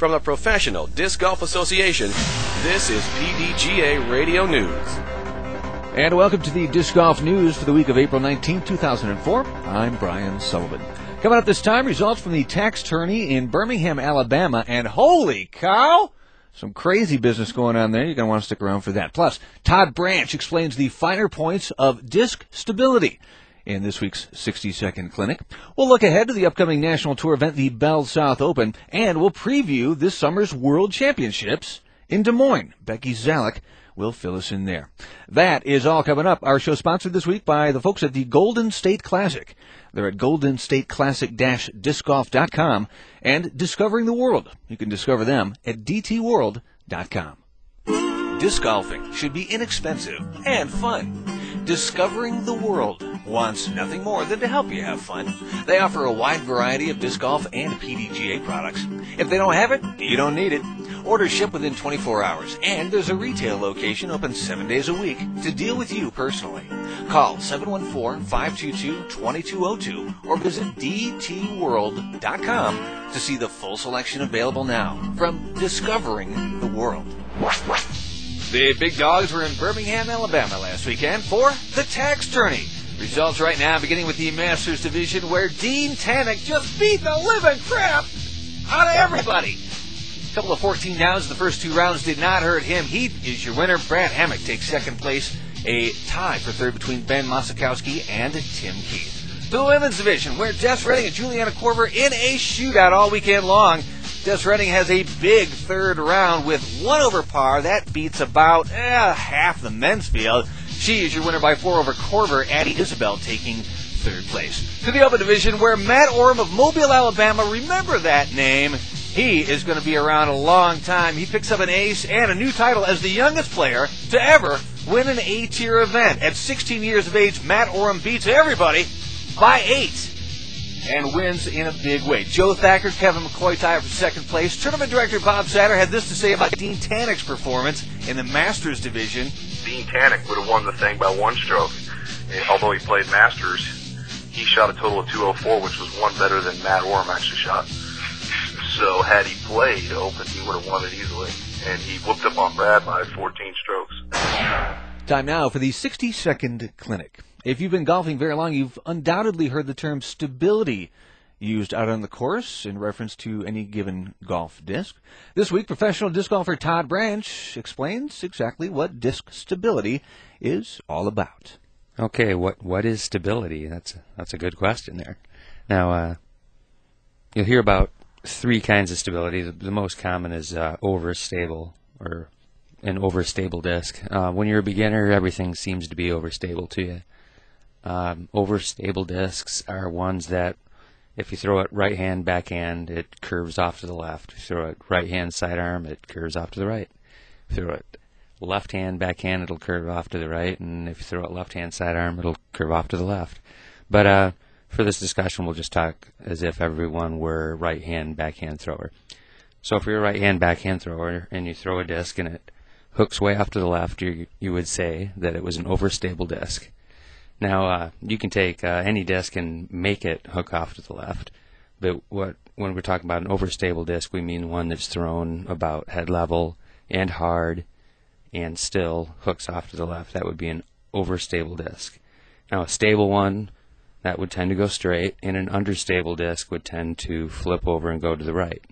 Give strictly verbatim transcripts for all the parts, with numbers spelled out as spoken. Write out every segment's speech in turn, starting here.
From the Professional Disc Golf Association, this is P D G A Radio News. And welcome to the Disc Golf News for the week of April nineteenth, two thousand four. I'm Brian Sullivan. Coming up this time, results from the tax tourney in Birmingham, Alabama, and holy cow, some crazy business going on there. You're going to want to stick around for that. Plus, Todd Branch explains the finer points of disc stability in this week's sixty-second clinic. We'll look ahead to the upcoming national tour event, the Bell South Open, and we'll preview this summer's World Championships in Des Moines. Becky Zalek will fill us in there. That is all coming up. Our show sponsored this week by the folks at the Golden State Classic. They're at golden state classic dash disc golf dot com and Discovering the World. You can discover them at d t world dot com. Disc golfing should be inexpensive and fun. Discovering the World wants nothing more than to help you have fun. They offer a wide variety of disc golf and P D G A products. If they don't have it, you don't need it. Orders ship within twenty-four hours, and there's a retail location open seven days a week to deal with you personally. Call seven one four, five two two, two two zero two or visit d t world dot com to see the full selection available now from Discovering the World. The big dogs were in Birmingham, Alabama last weekend for the tax tourney. Results right now beginning with the Masters division where Dean Tannick just beat the living crap out of everybody. A couple of fourteen downs in the first two rounds did not hurt him. He is your winner. Brad Hammock takes second place. A tie for third between Ben Mosikowski and Tim Keith. The women's division where Des Redding and Juliana Korver in a shootout all weekend long. Des Redding has a big third round with one over par. That beats about eh, half the men's field. She is your winner by four over Korver. Addie Isabel taking third place. To the open division where Matt Oram of Mobile, Alabama, remember that name. He is going to be around a long time. He picks up an ace and a new title as the youngest player to ever win an A-tier event. At sixteen years of age, Matt Oram beats everybody by eight and wins in a big way. Joe Thacker, Kevin McCoy tie for second place. Tournament director Bob Satter had this to say about Dean Tannick's performance in the Masters division. Dean Tannick would have won the thing by one stroke. Although he played Masters, he shot a total of two oh four, which was one better than Matt Oram actually shot. So had he played Open, he would have won it easily. And he whooped up on Brad by fourteen strokes. Time now for the sixty-second clinic. If you've been golfing very long, you've undoubtedly heard the term stability used out on the course in reference to any given golf disc. This week, professional disc golfer Todd Branch explains exactly what disc stability is all about. Okay, what what is stability? That's a, that's a good question there. Now, uh, you'll hear about three kinds of stability. The, the most common is uh, overstable or an overstable disc. Uh, when you're a beginner, everything seems to be overstable to you. Um, overstable discs are ones that if you throw it right hand, backhand, it curves off to the left. If you throw it right hand, sidearm, it curves off to the right. If you throw it left hand, backhand, it'll curve off to the right. And if you throw it left hand, sidearm, it'll curve off to the left. But uh, for this discussion, we'll just talk as if everyone were right hand, backhand thrower. So if you're a right hand, backhand thrower and you throw a disc and it hooks way off to the left, you, you would say that it was an overstable disc. Now, uh, you can take uh, any disc and make it hook off to the left, but what when we're talking about an overstable disc, we mean one that's thrown about head level and hard and still hooks off to the left. That would be an overstable disc. Now, a stable one, that would tend to go straight, and an understable disc would tend to flip over and go to the right.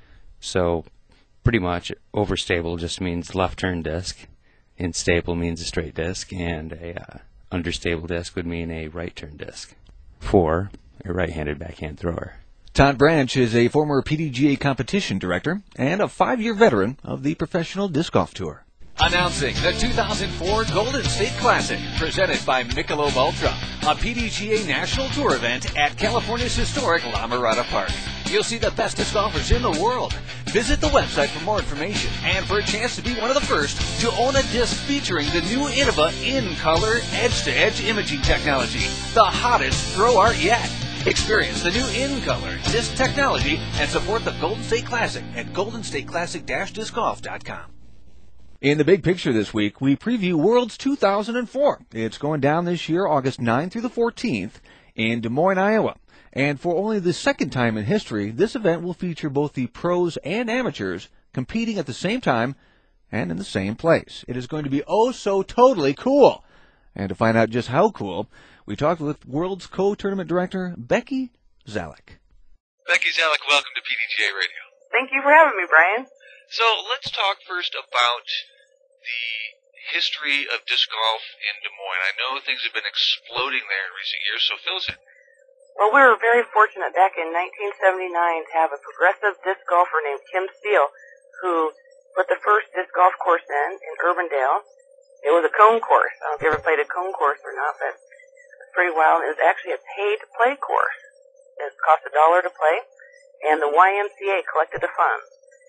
So, pretty much, overstable just means left turn disc, and stable means a straight disc, and a uh, understable disc would mean a right turn disc for a right-handed backhand thrower. Todd Branch is a former P D G A competition director and a five-year veteran of the Professional Disc Golf Tour. Announcing the two thousand four Golden State Classic, presented by Michelob Ultra, a P D G A National Tour event at California's historic La Mirada Park. You'll see the best disc golfers in the world. Visit the website for more information and for a chance to be one of the first to own a disc featuring the new Innova in-color edge-to-edge imaging technology, the hottest throw art yet. Experience the new in-color disc technology and support the Golden State Classic at golden state classic dash disc golf dot com. In the big picture this week, we preview Worlds two thousand four. It's going down this year, August ninth through the fourteenth in Des Moines, Iowa. And for only the second time in history, this event will feature both the pros and amateurs competing at the same time and in the same place. It is going to be oh so totally cool. And to find out just how cool, we talked with World's co-tournament director, Becky Zalek. Becky Zalek, welcome to P D G A Radio. Thank you for having me, Brian. So let's talk first about the history of disc golf in Des Moines. I know things have been exploding there in recent years, so fill us in. Well, we were very fortunate back in nineteen seventy-nine to have a progressive disc golfer named Kim Steele, who put the first disc golf course in, in Urbandale. It was a cone course. I don't know if you ever played a cone course or not, but it's pretty wild. It was actually a paid-to-play course. It cost a dollar to play, and the Y M C A collected the funds.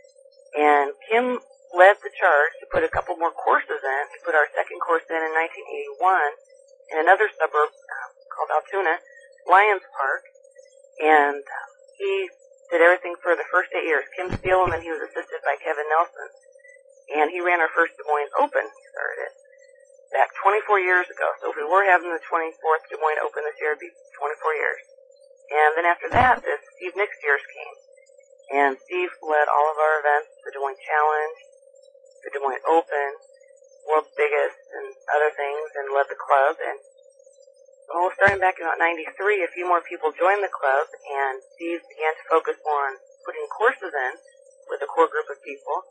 And Kim led the charge to put a couple more courses in. He put our second course in in nineteen eighty-one in another suburb uh, called Altoona, Lions Park, and uh, he did everything for the first eight years. Kim Steele, and then he was assisted by Kevin Nelson. And he ran our first Des Moines Open. He started it back twenty-four years ago. So if we were having the twenty-fourth Des Moines Open this year, it'd be twenty-four years. And then after that, the Steve Nicks years came. And Steve led all of our events, the Des Moines Challenge, the Des Moines Open, World's Biggest, and other things, and led the club. And well, starting back in about ninety-three, a few more people joined the club, and Steve began to focus more on putting courses in with a core group of people,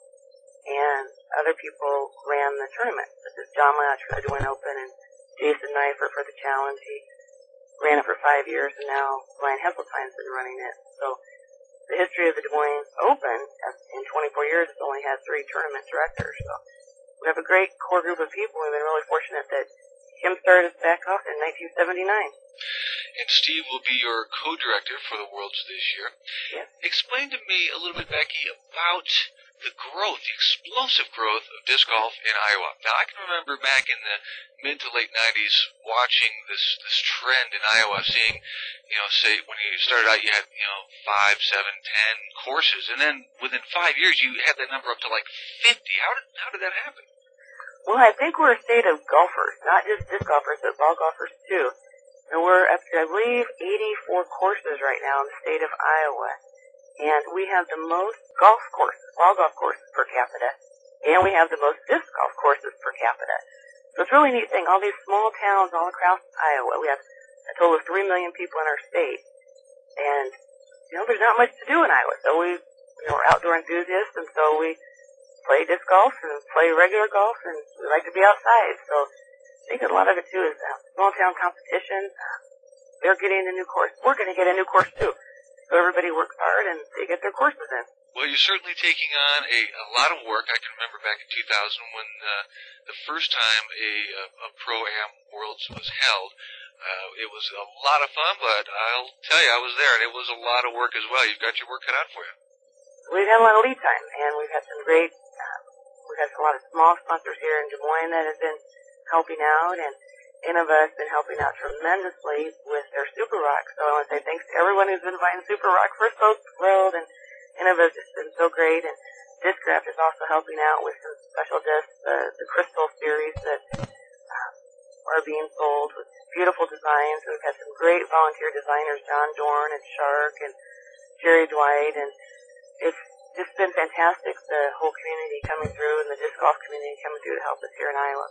and other people ran the tournament. This is John Latch for the Des Moines Open, and Jason Neifert for the Challenge. He ran it for five years, and now Ryan Hesseltine's been running it. So the history of the Des Moines Open, in twenty-four years, it's only had three tournament directors. So we have a great core group of people. We've been really fortunate that Kim started us back off in nineteen seventy-nine. And Steve will be your co-director for the Worlds this year. Yes. Explain to me a little bit, Becky, about the growth, the explosive growth of disc golf in Iowa. Now, I can remember back in the mid to late nineties watching this this trend in Iowa, seeing, you know, say when you started out you had, you know, five, seven, ten courses, and then within five years you had that number up to like fifty. How did how did that happen? Well, I think we're a state of golfers, not just disc golfers, but ball golfers too. And we're up to, I believe, eighty-four courses right now in the state of Iowa. And we have the most golf courses, ball golf courses per capita, and we have the most disc golf courses per capita. So it's a really neat thing. All these small towns all across Iowa, we have a total of three million people in our state. And, you know, there's not much to do in Iowa. So we, you know, we're outdoor enthusiasts, and so we play disc golf and play regular golf, and we like to be outside. So I think a lot of it, too, is uh, small town competition. Uh, they're getting a new course. We're going to get a new course, too. So everybody works hard, and they get their courses in. Well, you're certainly taking on a, a lot of work. I can remember back in two thousand when uh, the first time a, a, a Pro-Am Worlds was held. Uh, it was a lot of fun, but I'll tell you, I was there, and it was a lot of work as well. You've got your work cut out for you. We've had a lot of lead time, and we've had some great, uh, we've had a lot of small sponsors here in Des Moines that have been helping out, and Innova has been helping out tremendously with their Super Rock. So I want to say thanks to everyone who's been buying Super Rock for Folk World, and Innova has just been so great. And Discraft is also helping out with some special discs, uh, the Crystal series that uh, are being sold with beautiful designs. We've had some great volunteer designers, John Dorn and Shark and Jerry Dwight, and it's just been fantastic, the whole community coming through and the disc golf community coming through to help us here in Iowa.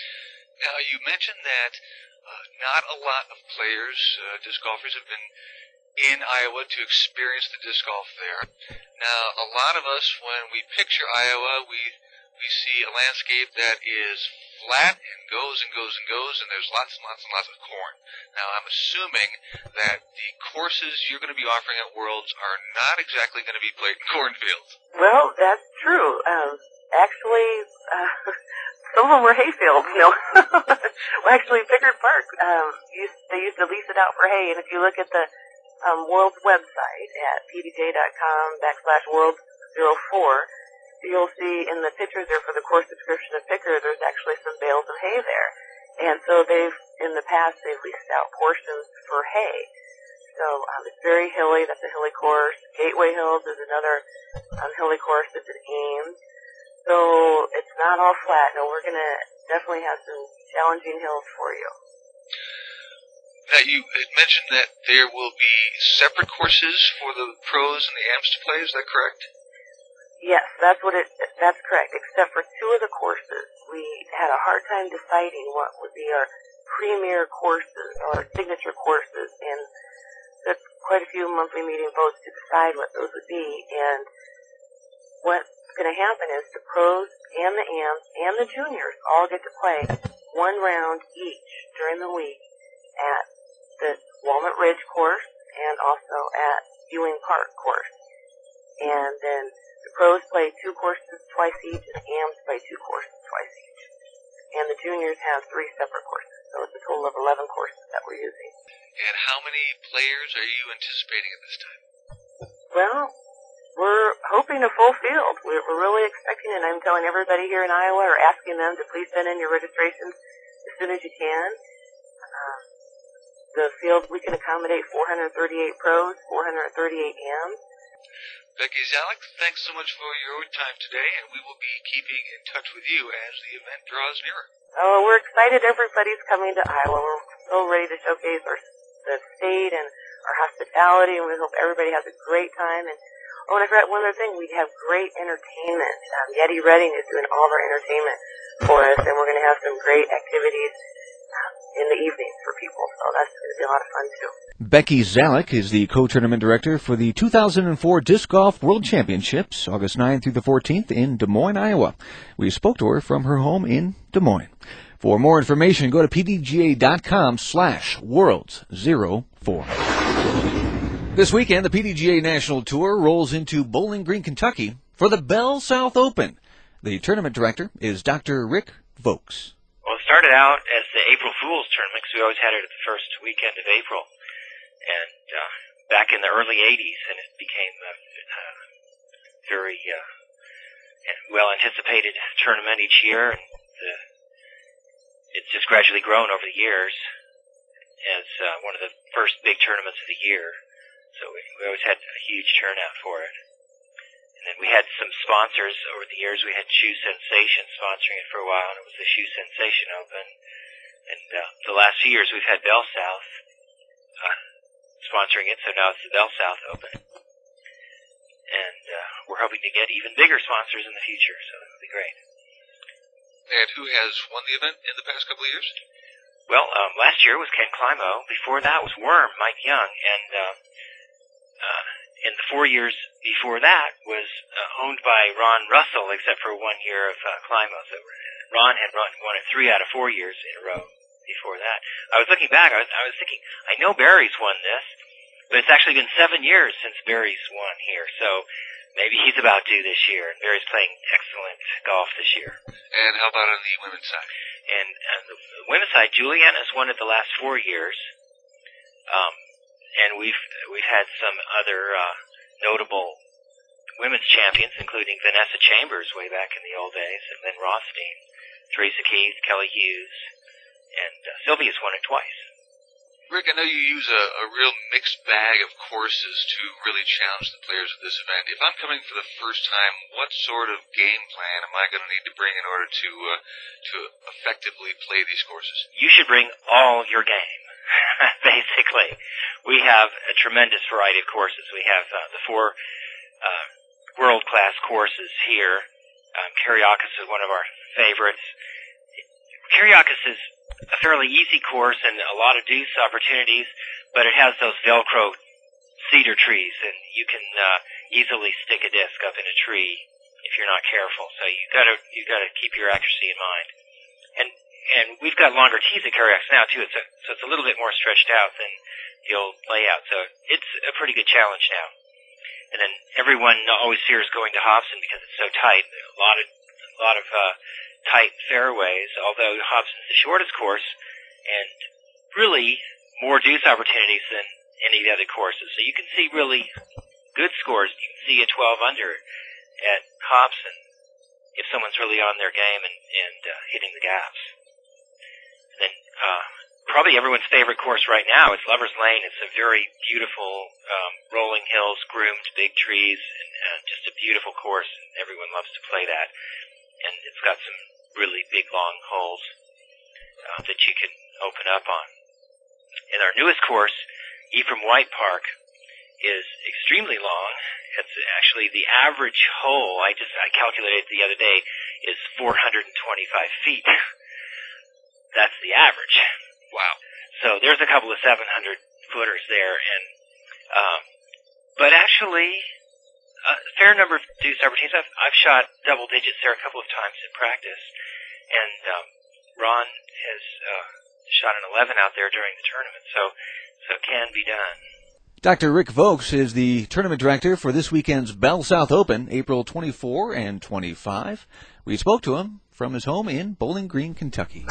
Now, you mentioned that uh, not a lot of players, uh, disc golfers, have been in Iowa to experience the disc golf there. Now, a lot of us, when we picture Iowa, we we see a landscape that is flat and goes and goes and goes, and there's lots and lots and lots of corn. Now, I'm assuming that the courses you're going to be offering at Worlds are not exactly going to be played in cornfields. Well, that's true. Um, actually, uh, some of them were hayfields. No, well, actually, Pickard Park, um, used, they used to lease it out for hay, and if you look at the um, World's website at p d j dot com backslash world zero four, you'll see in the pictures there for the course description of Pickard, there's actually some bales of hay there. And so they've, in the past, they've leased out portions for hay. So um, it's very hilly. That's a hilly course. Gateway Hills is another um, hilly course that's at Ames. So it's not all flat. No, we're going to definitely have some challenging hills for you. Now, you had mentioned that there will be separate courses for the pros and the amps to play. Is that correct? Yes, that's what it. That's correct. Except for two of the courses, we had a hard time deciding what would be our premier courses or signature courses, and took quite a few monthly meeting votes to decide what those would be. And what's going to happen is the pros and the amps and the juniors all get to play one round each during the week at the Walnut Ridge course and also at Ewing Park course. And then the pros play two courses twice each, and the amps play two courses twice each. And the juniors have three separate courses, so it's a total of eleven courses that we're using. And how many players are you anticipating at this time? Well, we're hoping a full field. We're, we're really expecting, and I'm telling everybody here in Iowa, or asking them to please send in your registrations as soon as you can. Uh, the field, we can accommodate four hundred thirty-eight pros, four hundred thirty-eight amps. Becky Zalek, thanks so much for your time today, and we will be keeping in touch with you as the event draws nearer. Oh, we're excited everybody's coming to Iowa. We're so ready to showcase our the state and our hospitality, and we hope everybody has a great time. And oh, and I forgot one other thing. We have great entertainment. Um, Yeti Redding is doing all of our entertainment for us, and we're going to have some great activities um, in the evenings for people. So that's going to be a lot of fun, too. Becky Zalek is the co-tournament director for the two thousand four Disc Golf World Championships, August ninth through the fourteenth in Des Moines, Iowa. We spoke to her from her home in Des Moines. For more information, go to pdga.com slash worlds zero four. This weekend, the P D G A National Tour rolls into Bowling Green, Kentucky for the Bell South Open. The tournament director is Doctor Rick Vokes. Well, it started out as the April Fool's Tournament because we always had it at the first weekend of April. And uh, back in the early eighties, and it became a uh, very uh, well-anticipated tournament each year. And the, it's just gradually grown over the years as uh, one of the first big tournaments of the year. So we, we always had a huge turnout for it. And then we had some sponsors over the years. We had Shoe Sensation sponsoring it for a while, and it was the Shoe Sensation Open. And uh, the last few years we've had Bell South uh, sponsoring it, so now it's the Bell South Open. And uh, we're hoping to get even bigger sponsors in the future, so that'll be great. And who has won the event in the past couple of years? Well, um, last year was Ken Climo. Before that was Worm, Mike Young. And uh, uh, in the four years before that was uh, owned by Ron Russell, except for one year of uh, Climo. So Ron had run, won it three out of four years in a row before that. I was looking back, I was, I was thinking, I know Barry's won this, but it's actually been seven years since Barry's won here, so maybe he's about due this year, and Barry's playing excellent golf this year. And how about on the women's side? And, and the women's side, Julianne has won it the last four years, um, and we've we've had some other uh, notable women's champions, including Vanessa Chambers way back in the old days, and Lynn Rothstein, Teresa Keith, Kelly Hughes, and uh, Sylvia's won it twice. Rick, I know you use a, a real mixed bag of courses to really challenge the players at this event. If I'm coming for the first time, what sort of game plan am I going to need to bring in order to uh, to effectively play these courses? You should bring all your game, basically. We have a tremendous variety of courses. We have uh, the four uh, world-class courses here. Um, Kiriakis is one of our favorites. Kiriakis is a fairly easy course and a lot of deuce opportunities, but it has those Velcro cedar trees, and you can uh, easily stick a disc up in a tree if you're not careful. So you got to you got to keep your accuracy in mind. And and we've got longer tees at Kiriakis now too, so, so it's a little bit more stretched out than the old layout. So it's a pretty good challenge now. And then everyone always fears going to Hobson because it's so tight. A lot of a lot of uh, tight fairways, although Hobson's the shortest course, and really more deuce opportunities than any of the other courses. So you can see really good scores. You can see a twelve under at Hobson if someone's really on their game and, and uh, hitting the gaps. And then uh, probably everyone's favorite course right now is Lover's Lane. It's a very beautiful um, rolling hills, groomed big trees, and uh, just a beautiful course. Everyone loves to play that. And it's got some really big, long holes uh, that you can open up on. and our newest course, Ephraim White Park, is extremely long. It's actually the average hole, I just I calculated the other day, is four hundred twenty-five feet. That's the average. Wow. So there's a couple of seven hundred footers there, and um, but actually, a fair number of Deuce Arbor teams. I've, I've shot double digits there a couple of times in practice, and um, Ron has uh, shot an eleven out there during the tournament, so so it can be done. Doctor Rick Vokes is the tournament director for this weekend's Bell South Open, April twenty-fourth and twenty-fifth. We spoke to him from his home in Bowling Green, Kentucky.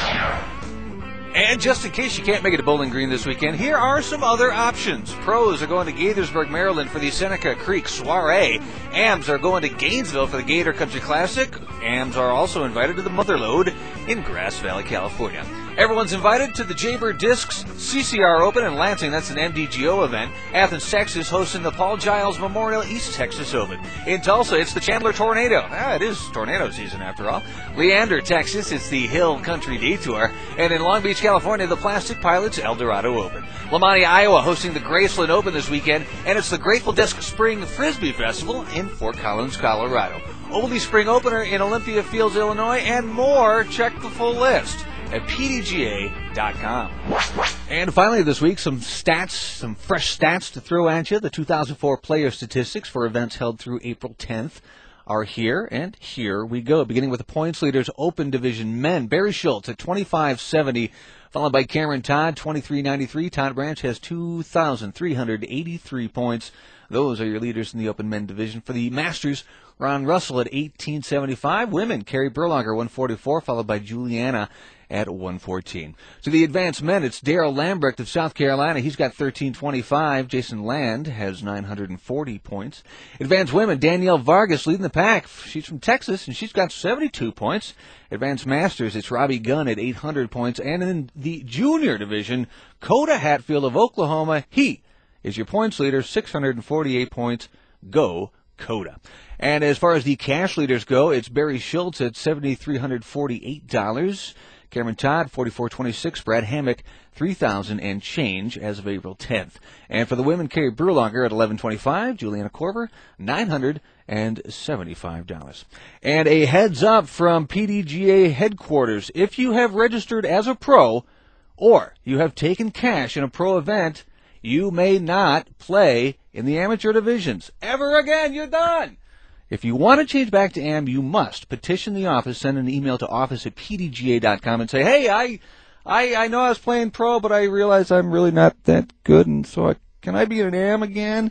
And just in case you can't make it to Bowling Green this weekend, here are some other options. Pros are going to Gaithersburg, Maryland for the Seneca Creek Soiree. A Ms are going to Gainesville for the Gator Country Classic. A Ms are also invited to the Motherlode in Grass Valley, California. Everyone's invited to the Jaybird Discs C C R Open in Lansing. That's an M D G O event. Athens, Texas, hosting the Paul Giles Memorial East Texas Open. In Tulsa, it's the Chandler Tornado. Ah, it is tornado season after all. Leander, Texas, it's the Hill Country Detour. And in Long Beach, California, the Plastic Pilots El Dorado Open. Lamonti, Iowa, hosting the Graceland Open this weekend. And it's the Grateful Disc Spring Frisbee Festival in Fort Collins, Colorado. Oldie Spring Opener in Olympia Fields, Illinois, and more. Check the full list at P D G A dot com. And finally this week, some stats, some fresh stats to throw at you. The two thousand four player statistics for events held through April tenth are here, and here we go. Beginning with the points leaders, Open Division men. Barry Schultz at twenty-five seventy, followed by Cameron Todd, twenty-three ninety-three. Todd Branch has two thousand three hundred eighty-three points. Those are your leaders in the Open Men division. For the Masters, Ron Russell at eighteen seventy-five. Women, Carrie Berlonger, one forty-four, followed by Juliana at one fourteen. To the advanced men, it's Darrell Lambrecht of South Carolina. He's got thirteen twenty-five. Jason Land has nine hundred forty points. Advanced women, Danielle Vargas leading the pack. She's from Texas, and she's got seventy-two points. Advanced Masters, it's Robbie Gunn at eight hundred points. And in the junior division, Coda Hatfield of Oklahoma, he is your points leader, six hundred forty-eight points. Go Coda. And as far as the cash leaders go, it's Barry Schultz at seven thousand three hundred forty-eight dollars. Cameron Todd, forty-four twenty-six. Brad Hammock, three thousand and change as of April tenth. And for the women, Carrie Berlonger at eleven twenty-five. Juliana Corver, nine hundred seventy-five dollars. And a heads up from P D G A headquarters. If you have registered as a pro or you have taken cash in a pro event, you may not play in the amateur divisions ever again. You're done. If you want to change back to A M, you must petition the office, send an email to office at P D G A dot com and say, hey, I, I, I know I was playing pro, but I realize I'm really not that good, and so I, can I be an A M again?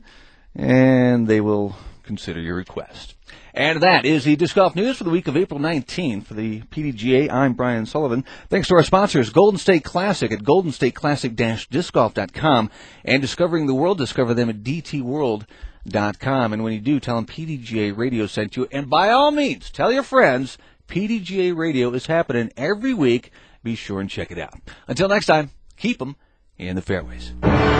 And they will consider your request. And that is the Disc Golf News for the week of April nineteenth. For the P D G A, I'm Brian Sullivan. Thanks to our sponsors, Golden State Classic at golden state classic dash disc golf dot com, and Discovering the World, discover them at D T world dot com. And when you do, tell them P D G A Radio sent you. And by all means, tell your friends, P D G A Radio is happening every week. Be sure and check it out. Until next time, keep them in the fairways.